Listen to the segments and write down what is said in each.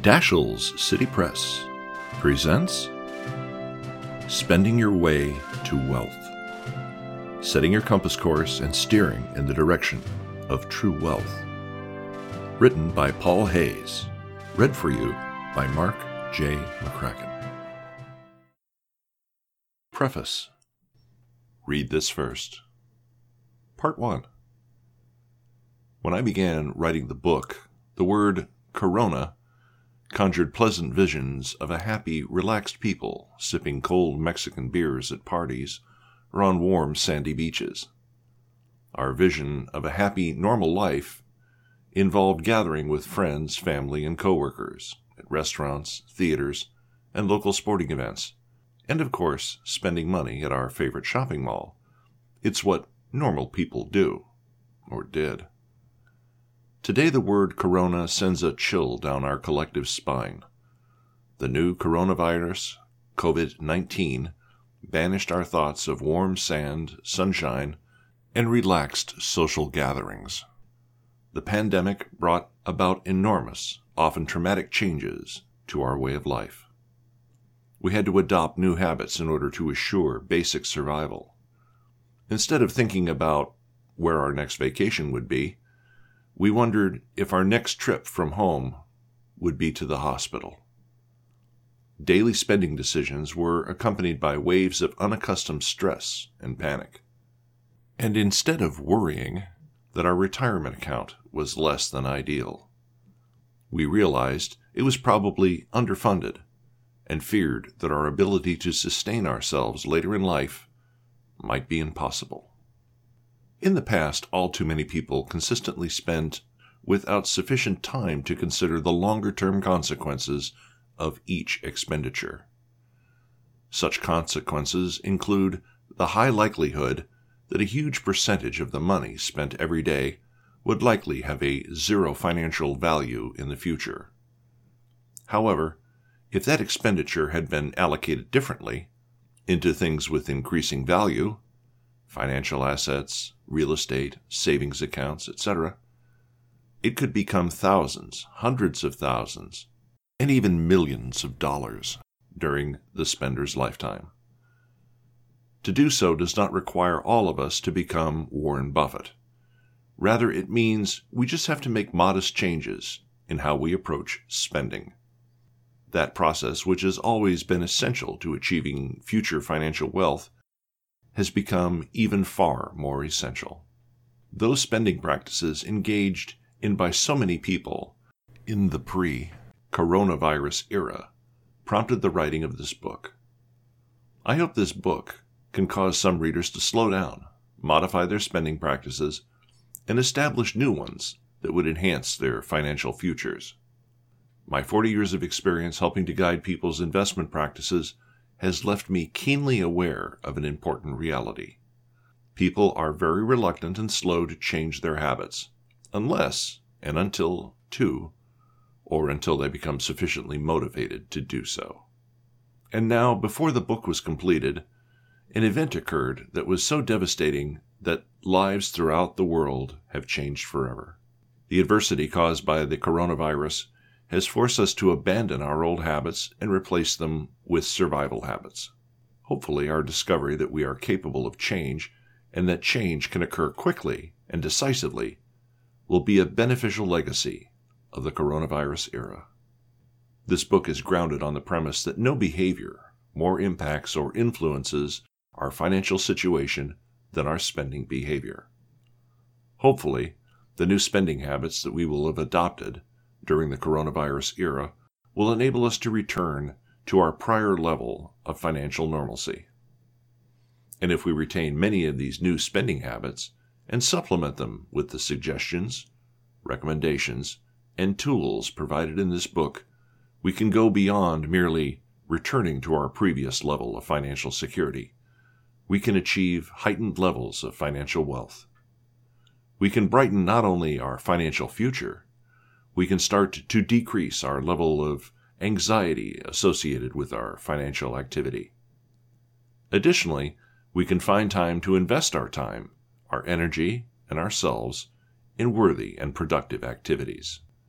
Dashiell's City Press presents Spending Your Way to Wealth, setting your compass course and steering in the direction of true wealth. Written by Paul Hayes, read for you by Mark J. McCracken. Preface. Read this first. Part 1. When I began writing the book, the word Corona conjured pleasant visions of a happy, relaxed people sipping cold Mexican beers at parties or on warm, sandy beaches. Our vision of a happy, normal life involved gathering with friends, family, and coworkers at restaurants, theaters, and local sporting events, and of course, spending money at our favorite shopping mall. It's what normal people do, or did. Today the word Corona sends a chill down our collective spine. The new coronavirus, COVID-19, banished our thoughts of warm sand, sunshine, and relaxed social gatherings. The pandemic brought about enormous, often traumatic changes to our way of life. We had to adopt new habits in order to assure basic survival. Instead of thinking about where our next vacation would be, we wondered if our next trip from home would be to the hospital. Daily spending decisions were accompanied by waves of unaccustomed stress and panic. And instead of worrying that our retirement account was less than ideal, we realized it was probably underfunded and feared that our ability to sustain ourselves later in life might be impossible. In the past, all too many people consistently spent without sufficient time to consider the longer-term consequences of each expenditure. Such consequences include the high likelihood that a huge percentage of the money spent every day would likely have a zero financial value in the future. However, if that expenditure had been allocated differently into things with increasing value, financial assets, real estate, savings accounts, etc., it could become thousands, hundreds of thousands, and even millions of dollars during the spender's lifetime. To do so does not require all of us to become Warren Buffett. Rather, it means we just have to make modest changes in how we approach spending. That process, which has always been essential to achieving future financial wealth, has become even far more essential. Those spending practices engaged in by so many people in the pre-coronavirus era prompted the writing of this book. I hope this book can cause some readers to slow down, modify their spending practices, and establish new ones that would enhance their financial futures. My 40 years of experience helping to guide people's investment practices has left me keenly aware of an important reality. People are very reluctant and slow to change their habits, unless and until they become sufficiently motivated to do so. And now, before the book was completed, an event occurred that was so devastating that lives throughout the world have changed forever. The adversity caused by the coronavirus has forced us to abandon our old habits and replace them with survival habits. Hopefully, our discovery that we are capable of change and that change can occur quickly and decisively will be a beneficial legacy of the coronavirus era. This book is grounded on the premise that no behavior more impacts or influences our financial situation than our spending behavior. Hopefully, the new spending habits that we will have adopted during the coronavirus era will enable us to return to our prior level of financial normalcy. And if we retain many of these new spending habits and supplement them with the suggestions, recommendations, and tools provided in this book, we can go beyond merely returning to our previous level of financial security. We can achieve heightened levels of financial wealth. We can brighten not only our financial future, we can start to decrease our level of anxiety associated with our financial activity. Additionally, we can find time to invest our time, our energy, and ourselves in worthy and productive activities.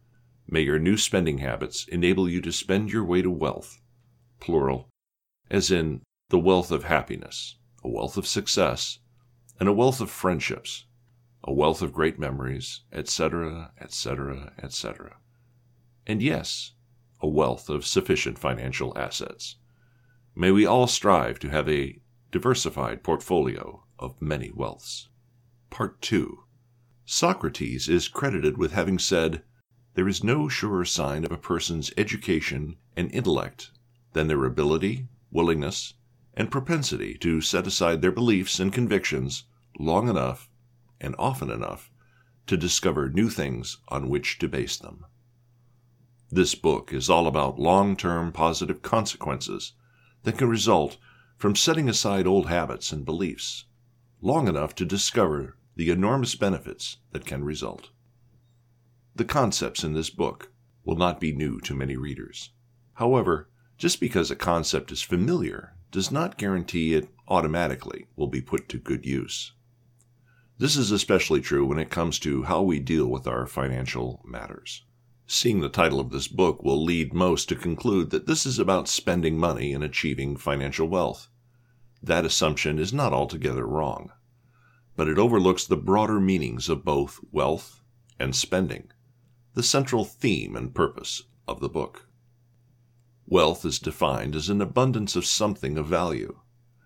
May your new spending habits enable you to spend your way to wealth, plural, as in the wealth of happiness, a wealth of success, and a wealth of friendships, a wealth of great memories, etc., etc., etc. And yes, a wealth of sufficient financial assets. May we all strive to have a diversified portfolio of many wealths. Part 2. Socrates is credited with having said, "There is no surer sign of a person's education and intellect than their ability, willingness, and propensity to set aside their beliefs and convictions long enough and often enough to discover new things on which to base them." This book is all about long-term positive consequences that can result from setting aside old habits and beliefs long enough to discover the enormous benefits that can result. The concepts in this book will not be new to many readers. However, just because a concept is familiar does not guarantee it automatically will be put to good use. This is especially true when it comes to how we deal with our financial matters. Seeing the title of this book will lead most to conclude that this is about spending money and achieving financial wealth. That assumption is not altogether wrong, but it overlooks the broader meanings of both wealth and spending, the central theme and purpose of the book. Wealth is defined as an abundance of something of value.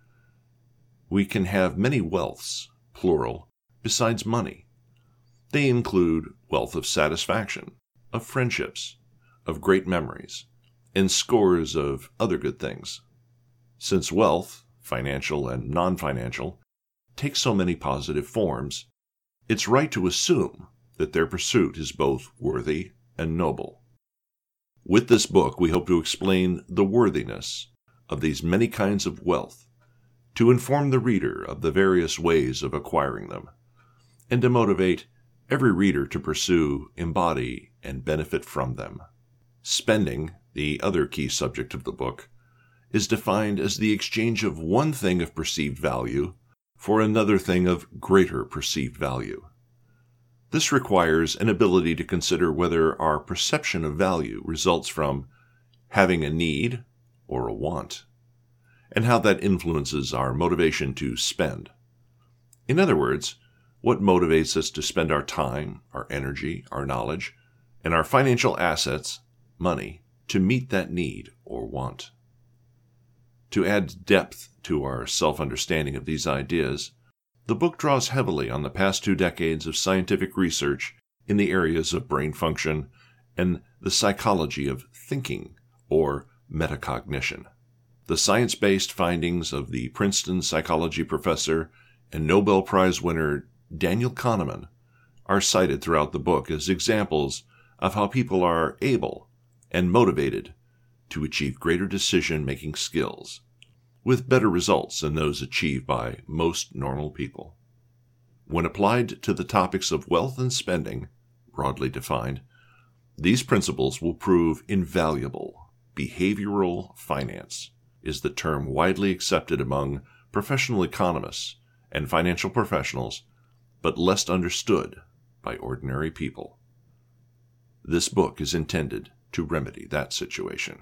We can have many wealths, plural, besides money. They include wealth of satisfaction, of friendships, of great memories, and scores of other good things. Since wealth, financial and non-financial, takes so many positive forms, it's right to assume that their pursuit is both worthy and noble. With this book, we hope to explain the worthiness of these many kinds of wealth, to inform the reader of the various ways of acquiring them, and to motivate every reader to pursue, embody, and benefit from them. Spending, the other key subject of the book, is defined as the exchange of one thing of perceived value for another thing of greater perceived value. This requires an ability to consider whether our perception of value results from having a need or a want, and how that influences our motivation to spend. In other words, what motivates us to spend our time, our energy, our knowledge, and our financial assets, money, to meet that need or want. To add depth to our self-understanding of these ideas, the book draws heavily on the past 2 decades of scientific research in the areas of brain function and the psychology of thinking, or metacognition. The science-based findings of the Princeton psychology professor and Nobel Prize winner Daniel Kahneman are cited throughout the book as examples of how people are able and motivated to achieve greater decision-making skills, with better results than those achieved by most normal people. When applied to the topics of wealth and spending, broadly defined, these principles will prove invaluable. Behavioral finance is the term widely accepted among professional economists and financial professionals, but less understood by ordinary people. This book is intended to remedy that situation.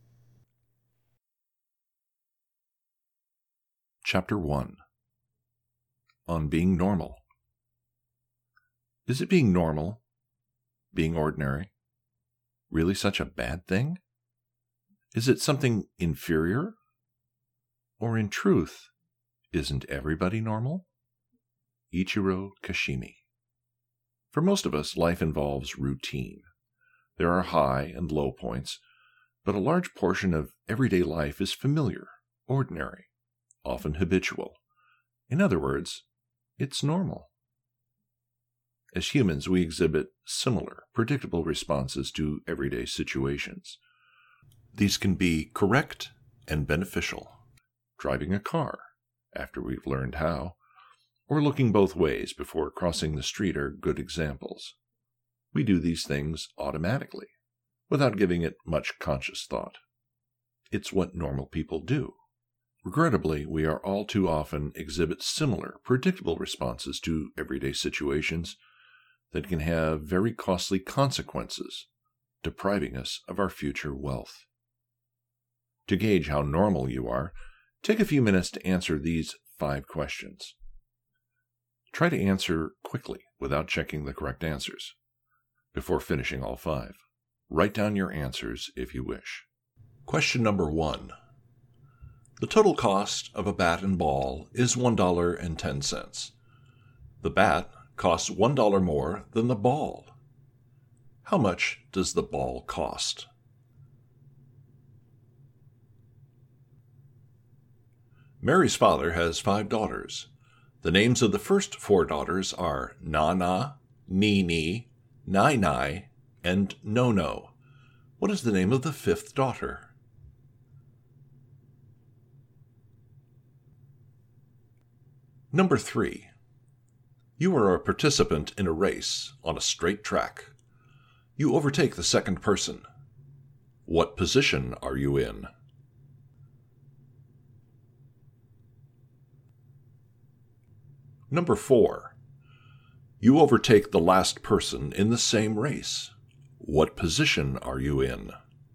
Chapter 1. On being normal. Is it being normal, being ordinary, really such a bad thing? Is it something inferior? Or in truth, isn't everybody normal? Ichiro Kashimi. For most of us, life involves routine. There are high and low points, but a large portion of everyday life is familiar, ordinary, often habitual. In other words, it's normal. As humans, we exhibit similar, predictable responses to everyday situations. These can be correct and beneficial. Driving a car, after we've learned how, or looking both ways before crossing the street are good examples. We do these things automatically, without giving it much conscious thought. It's what normal people do. Regrettably, we are all too often exhibit similar, predictable responses to everyday situations that can have very costly consequences depriving us of our future wealth. To gauge how normal you are, take a few minutes to answer these 5 questions. Try to answer quickly without checking the correct answers. Before finishing all 5, write down your answers if you wish. Question number 1. The total cost of a bat and ball is $1.10. The bat costs $1 more than the ball. How much does the ball cost? Mary's father has 5 daughters. The names of the first 4 daughters are Nana, Nini, Nai, and No. What is the name of the 5th daughter? Number 3. You are a participant in a race on a straight track. You overtake the second person. What position are you in? Number 4. You overtake the last person in the same race. What position are you in?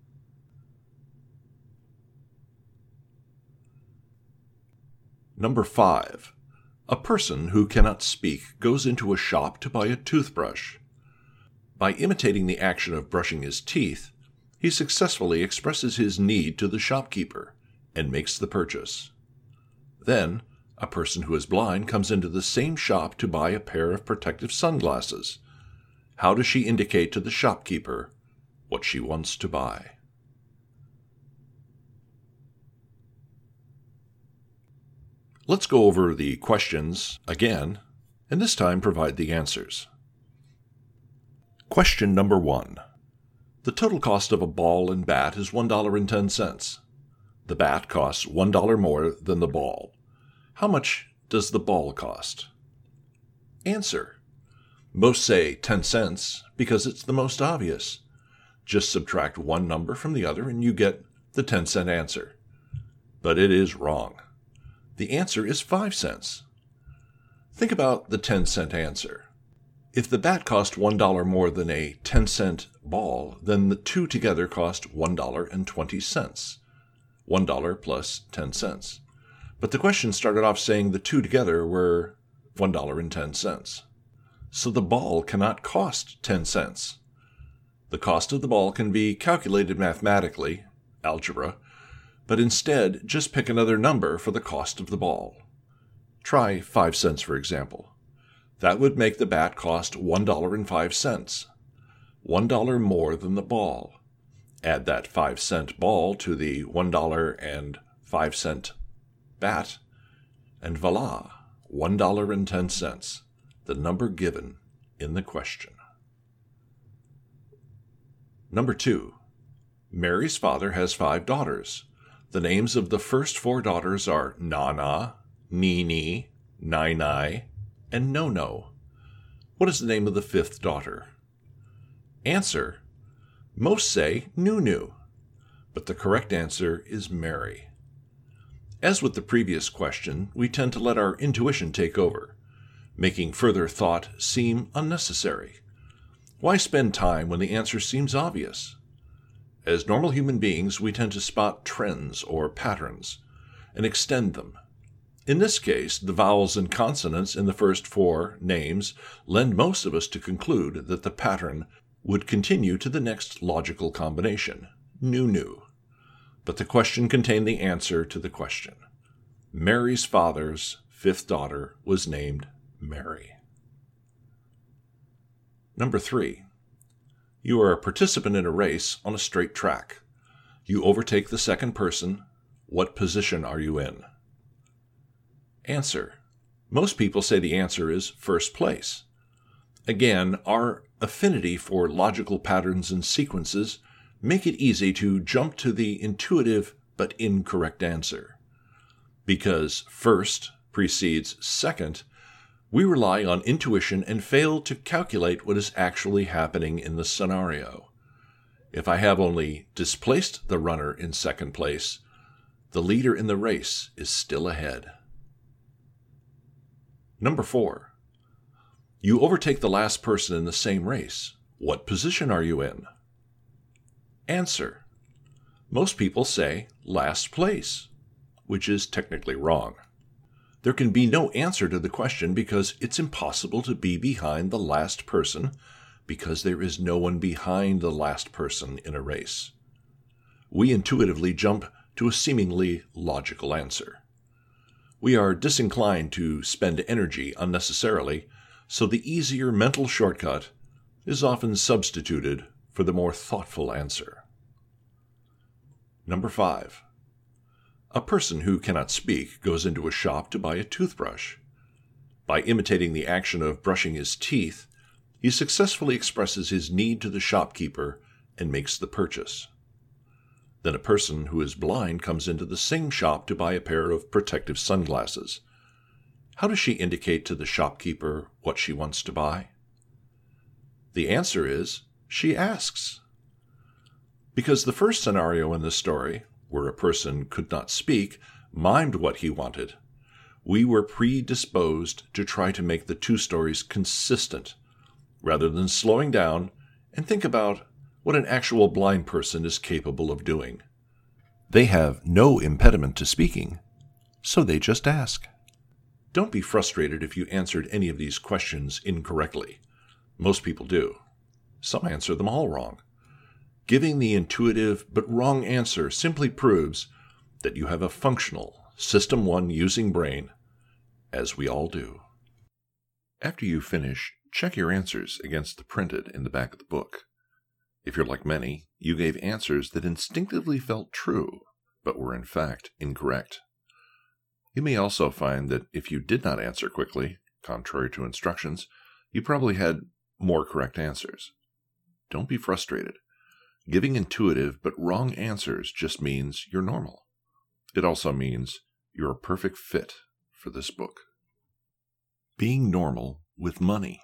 Number 5. A person who cannot speak goes into a shop to buy a toothbrush. By imitating the action of brushing his teeth, he successfully expresses his need to the shopkeeper and makes the purchase. Then, a person who is blind comes into the same shop to buy a pair of protective sunglasses. How does she indicate to the shopkeeper what she wants to buy? Let's go over the questions again, and this time provide the answers. Question number 1. The total cost of a ball and bat is $1.10. The bat costs $1 more than the ball. How much does the ball cost? Answer. Most say 10 cents because it's the most obvious. Just subtract one number from the other and you get the 10-cent answer. But it is wrong. The answer is 5 cents. Think about the 10-cent answer. If the bat cost $1 more than a 10-cent ball, then the two together cost $1.20. $1 plus 10 cents. But the question started off saying the two together were $1.10. So the ball cannot cost 10 cents. The cost of the ball can be calculated mathematically, algebra, but instead just pick another number for the cost of the ball. Try 5 cents, for example. That would make the bat cost $1.05. $1 more than the ball. Add that 5-cent ball to the $1.05 bat, and voila, $1.10, the number given in the question. Number 2. Mary's father has 5 daughters. The names of the first 4 daughters are Nana, Nini, Nai, and No. What is the name of the 5th daughter? Answer. Most say Nu, but the correct answer is Mary. As with the previous question, we tend to let our intuition take over, making further thought seem unnecessary. Why spend time when the answer seems obvious? As normal human beings, we tend to spot trends or patterns and extend them. In this case, the vowels and consonants in the first 4 names lend most of us to conclude that the pattern would continue to the next logical combination, Nu. But the question contained the answer to the question. Mary's father's 5th daughter was named Mary. Number 3. You are a participant in a race on a straight track. You overtake the second person. What position are you in? Answer. Most people say the answer is first place. Again, our affinity for logical patterns and sequences make it easy to jump to the intuitive but incorrect answer. Because first precedes second, we rely on intuition and fail to calculate what is actually happening in the scenario. If I have only displaced the runner in second place, the leader in the race is still ahead. Number 4. You overtake the last person in the same race. What position are you in? answer. Most people say last place, which is technically wrong. There can be no answer to the question because it's impossible to be behind the last person, because there is no one behind the last person in a race. We intuitively jump to a seemingly logical answer. We are disinclined to spend energy unnecessarily, so the easier mental shortcut is often substituted for the more thoughtful answer. Number 5. A person who cannot speak goes into a shop to buy a toothbrush. By imitating the action of brushing his teeth, he successfully expresses his need to the shopkeeper and makes the purchase. Then a person who is blind comes into the same shop to buy a pair of protective sunglasses. How does she indicate to the shopkeeper what she wants to buy? The answer is, she asks. Because the first scenario in the story, where a person could not speak, mimed what he wanted, we were predisposed to try to make the two stories consistent, rather than slowing down and think about what an actual blind person is capable of doing. They have no impediment to speaking, so they just ask. Don't be frustrated if you answered any of these questions incorrectly. Most people do. Some answer them all wrong. Giving the intuitive but wrong answer simply proves that you have a functional, System 1 using brain, as we all do. After you finish, check your answers against the printed in the back of the book. If you're like many, you gave answers that instinctively felt true, but were in fact incorrect. You may also find that if you did not answer quickly, contrary to instructions, you probably had more correct answers. Don't be frustrated. Giving intuitive but wrong answers just means you're normal. It also means you're a perfect fit for this book. Being normal with money.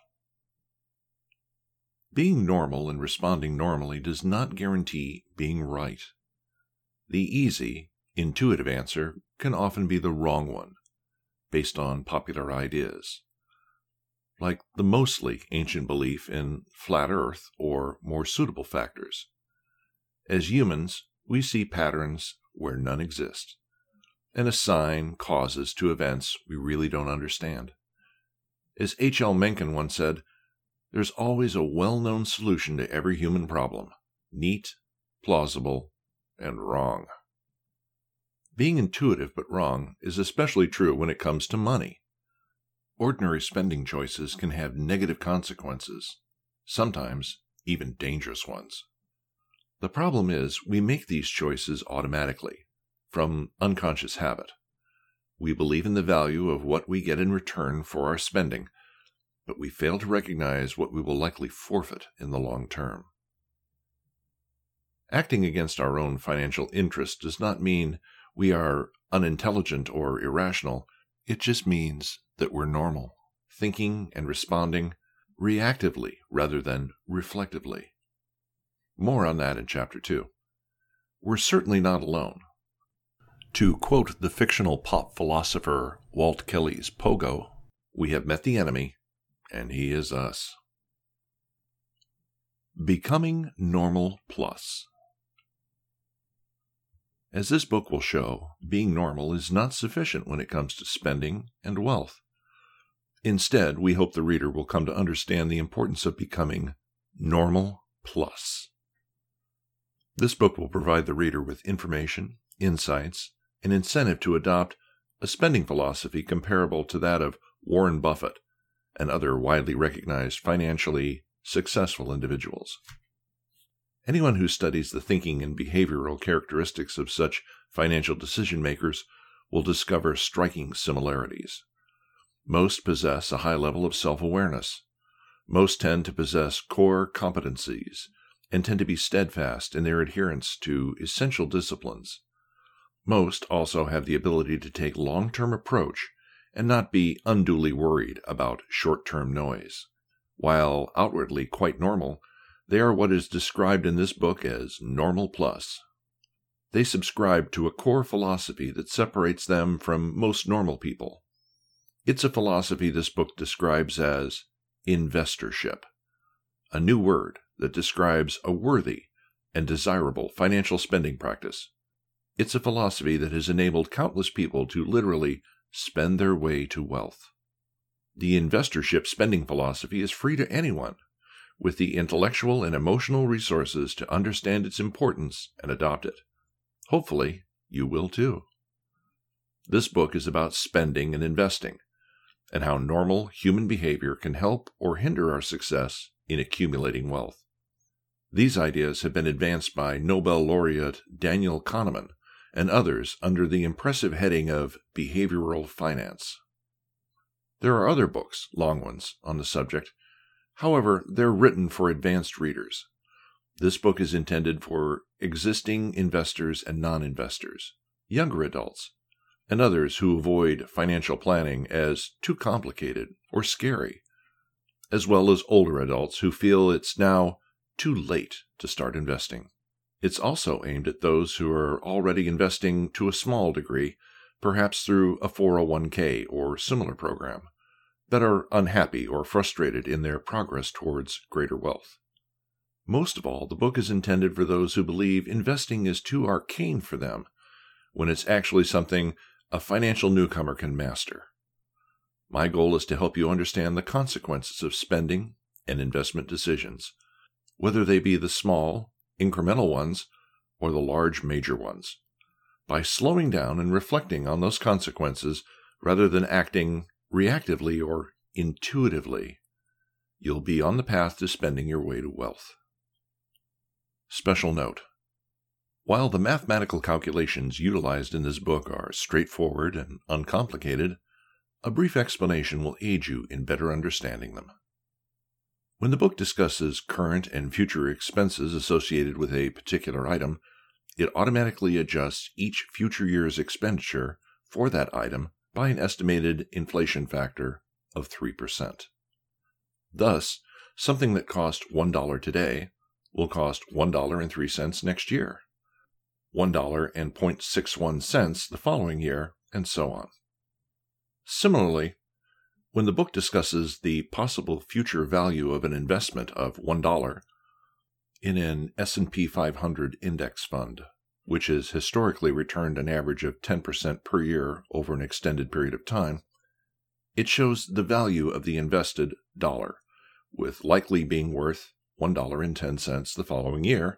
Being normal and responding normally does not guarantee being right. The easy, intuitive answer can often be the wrong one, based on popular ideas, like the mostly ancient belief in flat Earth or more suitable factors. As humans, we see patterns where none exist, and assign causes to events we really don't understand. As H.L. Mencken once said, there's always a well-known solution to every human problem, neat, plausible, and wrong. Being intuitive but wrong is especially true when it comes to money. Ordinary spending choices can have negative consequences, sometimes even dangerous ones. The problem is we make these choices automatically, from unconscious habit. We believe in the value of what we get in return for our spending, but we fail to recognize what we will likely forfeit in the long term. Acting against our own financial interest does not mean we are unintelligent or irrational. It just means that we're normal, thinking and responding reactively rather than reflectively. More on that in Chapter 2. We're certainly not alone. To quote the fictional pop philosopher Walt Kelly's Pogo, we have met the enemy, and he is us. Becoming Normal Plus. As this book will show, being normal is not sufficient when it comes to spending and wealth. Instead, we hope the reader will come to understand the importance of becoming Normal Plus. This book will provide the reader with information, insights, and incentive to adopt a spending philosophy comparable to that of Warren Buffett and other widely recognized financially successful individuals. Anyone who studies the thinking and behavioral characteristics of such financial decision-makers will discover striking similarities. Most possess a high level of self-awareness. Most tend to possess core competencies and tend to be steadfast in their adherence to essential disciplines. Most also have the ability to take long-term approach and not be unduly worried about short-term noise. While outwardly quite normal, they are what is described in this book as normal plus. They subscribe to a core philosophy that separates them from most normal people. It's a philosophy this book describes as investorship, a new word that describes a worthy and desirable financial spending practice. It's a philosophy that has enabled countless people to literally spend their way to wealth. The investorship spending philosophy is free to anyone with the intellectual and emotional resources to understand its importance and adopt it. Hopefully, you will too. This book is about spending and investing, and how normal human behavior can help or hinder our success in accumulating wealth. These ideas have been advanced by Nobel laureate Daniel Kahneman and others under the impressive heading of behavioral finance. There are other books, long ones, on the subject. However, they're written for advanced readers. This book is intended for existing investors and non-investors, younger adults, and others who avoid financial planning as too complicated or scary, as well as older adults who feel it's now too late to start investing. It's also aimed at those who are already investing to a small degree, perhaps through a 401k or similar program, that are unhappy or frustrated in their progress towards greater wealth. Most of all, the book is intended for those who believe investing is too arcane for them, when it's actually something a financial newcomer can master. My goal is to help you understand the consequences of spending and investment decisions, whether they be the small, incremental ones or the large, major ones, by slowing down and reflecting on those consequences rather than acting reactively or intuitively. You'll be on the path to spending your way to wealth. Special note: while the mathematical calculations utilized in this book are straightforward and uncomplicated, a brief explanation will aid you in better understanding them. When the book discusses current and future expenses associated with a particular item, it automatically adjusts each future year's expenditure for that item by an estimated inflation factor of 3%. Thus, something that cost $1 today will cost $1.03 next year, $1.61 the following year, and so on. Similarly, when the book discusses the possible future value of an investment of $1 in an S&P 500 index fund, which has historically returned an average of 10% per year over an extended period of time, it shows the value of the invested dollar, with likely being worth $1.10 the following year,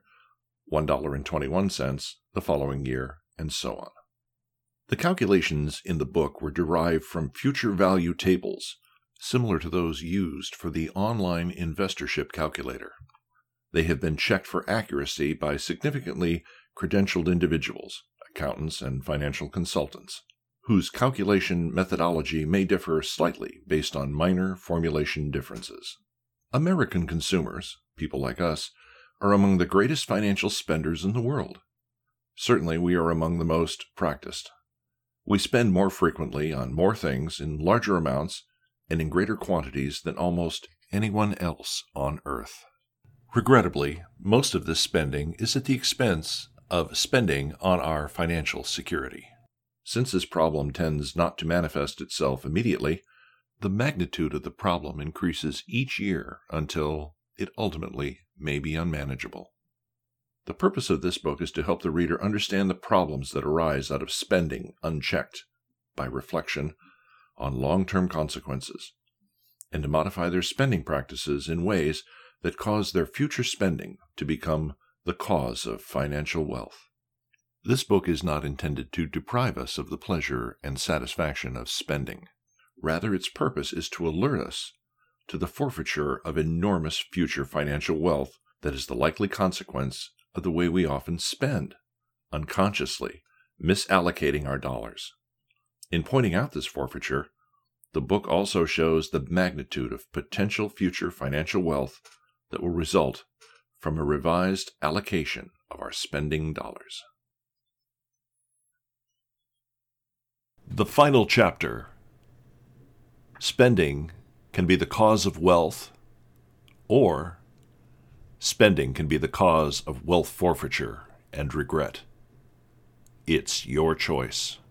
$1.21 the following year, and so on. The calculations in the book were derived from future value tables, similar to those used for the online investorship calculator. They have been checked for accuracy by significantly credentialed individuals, accountants, and financial consultants, whose calculation methodology may differ slightly based on minor formulation differences. American consumers, people like us, are among the greatest financial spenders in the world. Certainly, we are among the most practiced. We spend more frequently on more things in larger amounts and in greater quantities than almost anyone else on earth. Regrettably, most of this spending is at the expense of spending on our financial security. Since this problem tends not to manifest itself immediately, the magnitude of the problem increases each year until it ultimately may be unmanageable. The purpose of this book is to help the reader understand the problems that arise out of spending unchecked by reflection on long-term consequences, and to modify their spending practices in ways that cause their future spending to become the cause of financial wealth. This book is not intended to deprive us of the pleasure and satisfaction of spending. Rather, its purpose is to alert us to the forfeiture of enormous future financial wealth that is the likely consequence of the way we often spend, unconsciously misallocating our dollars. In pointing out this forfeiture, the book also shows the magnitude of potential future financial wealth that will result from a revised allocation of our spending dollars. The final chapter. Spending can be the cause of wealth, or spending can be the cause of wealth forfeiture and regret. It's your choice.